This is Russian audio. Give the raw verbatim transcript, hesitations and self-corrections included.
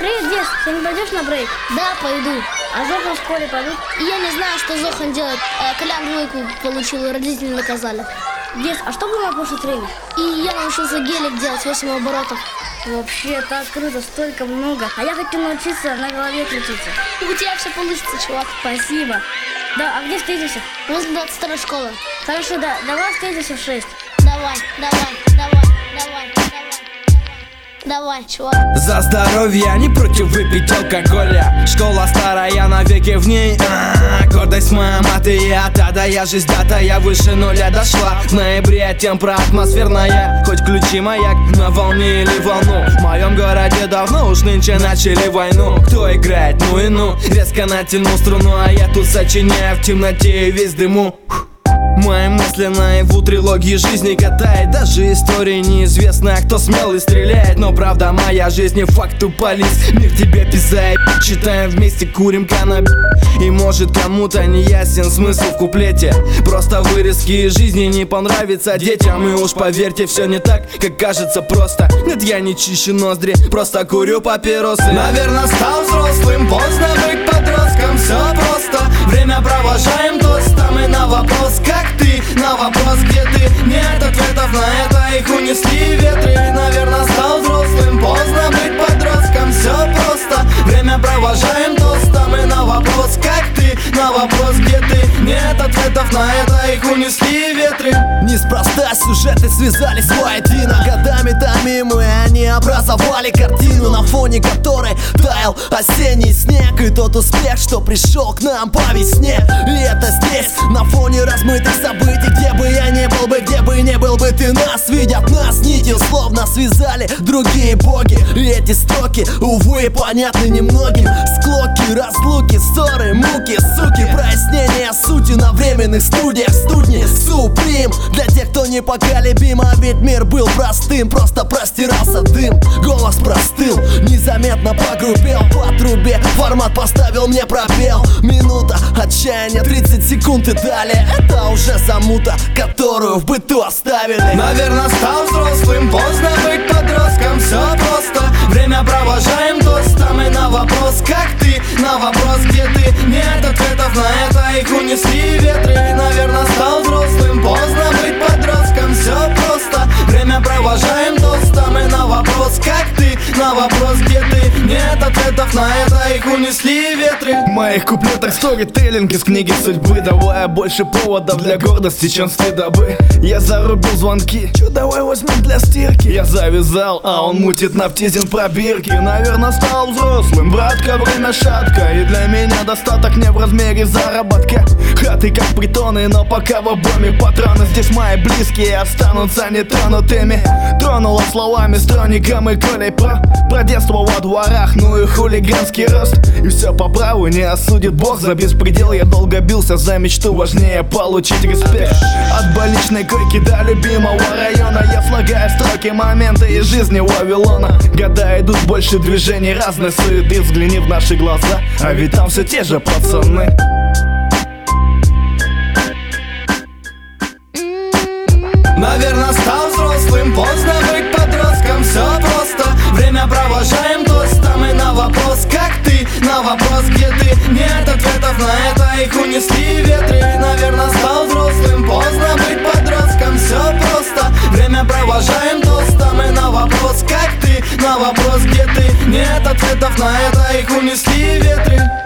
Привет, Дес, сегодня пойдешь на брейк? Да, пойду. А Зохан в школе пойдут? И я не знаю, что Зохан делает. Э, Колян двойку получил, и родители наказали. Дес, а что было на прошлый тренинг? И я научился гелик делать восемь оборотов. Вообще, так круто, столько много. А я хочу научиться на голове крутиться. И у тебя все получится, чувак. Спасибо. Да, а где встретимся? Возле двадцать второй школы. Хорошо, да, давай встретимся в шесть. Давай, давай, давай, давай, давай. Давай, чувак. За здоровье, не против выпить алкоголя. Школа старая, навеки в ней. А-а-а, гордость моя мать и я. Тогда я жизнь дата, я выше нуля дошла. В ноябре темпра атмосферная. Хоть ключи маяк на волне или волну. В моем городе давно уж нынче начали войну. Кто играет, ну и ну. Резко натянул струну, а я тут сочиняю в темноте и весь дыму. Мои мысли наяву трилогии жизни катает. Даже истории неизвестно, кто смелый стреляет. Но правда моя жизнь не факт упались. Мир тебе писает, читаем вместе, курим каннабис. И может кому-то не ясен смысл в куплете. Просто вырезки из жизни не понравится детям. И уж поверьте, все не так, как кажется просто. Нет, я не чищу ноздри, просто курю папиросы. Наверное, стал взрослым, поздно быть подростком. Все просто, время провожаем тостом. И на вопрос, как ты, на вопрос, где ты, нет ответов на это, их унесли ветры. Наверное, стал взрослым, поздно быть подростком. Все просто, время провожаем тостом. И на вопрос, как ты, на вопрос, где ты, нет ответов на это, их унесли ветры. Неспроста сюжеты связались воедино. Годами томим, и они образовали картину, на фоне которой таял осенний снег. И тот успех, что пришел к нам по весне. И это здесь, на фоне размытых событий. Где бы я ни был бы, где бы не был бы ты, нас видят, нас нитью словно связали другие боги. И эти строки, увы, понятны немногим. Склоки, разлуки, ссоры, муки, суки. Прояснение сути на временных студиях студни Суприм. Для тех, кто непоколебим, а ведь мир был простым. Просто простирался дым, голос простыл, незаметно погрубел по трубе. Формат поставил мне пробел. Минута отчаяния, тридцать секунд и далее. Это уже замута, которую в быту оставили. Наверное, стал взрослым, поздно быть подростком. Все просто, время провожаем тостом. И на вопрос, как ты, на вопрос, где ты, нет ответов на это, их унесли ветры. Наверное, стал взрослым, поздно быть подростком. Все просто, время провожаем тостом. И на вопрос, как ты, на вопрос, где ты, нет ответов на это, их унесли ветры. В моих куплетах сторителлинг из книги судьбы, давая больше поводов для гордости, чем стыдобы. Я зарубил звонки, чё давай возьмем для стирки. Я завязал, а он мутит нафтизин пробирки. Наверное, стал взрослым, братка, время шатко. И для меня достаток не в размере заработка. Хаты как притоны, но пока в обоме патроны. Здесь мои близкие останутся нетронутыми. Тронула словами сторонником и Колей про, про детство во дворах, ну и хулиганский рост. И все по праву не осудит Бог за беспредел. Я долго бился за мечту, важнее получить респект. От больничной койки до любимого района я слагаю строки, моменты из жизни Вавилона. Года идут, больше движений, разной суеты. Взгляни в наши глаза, а ведь там все те же пацаны. Наверное, стал взрослым, поздно быть подростком. Все просто, время провожаем тостом. И на вопрос, как ты, на вопрос, где ты, нет ответов на это, их унесли ветры. Наверное, стал взрослым, поздно быть подростком. Все просто, время провожаем тостом. И на вопрос, как ты, на вопрос, где ты, нет ответов на это, их унесли ветры.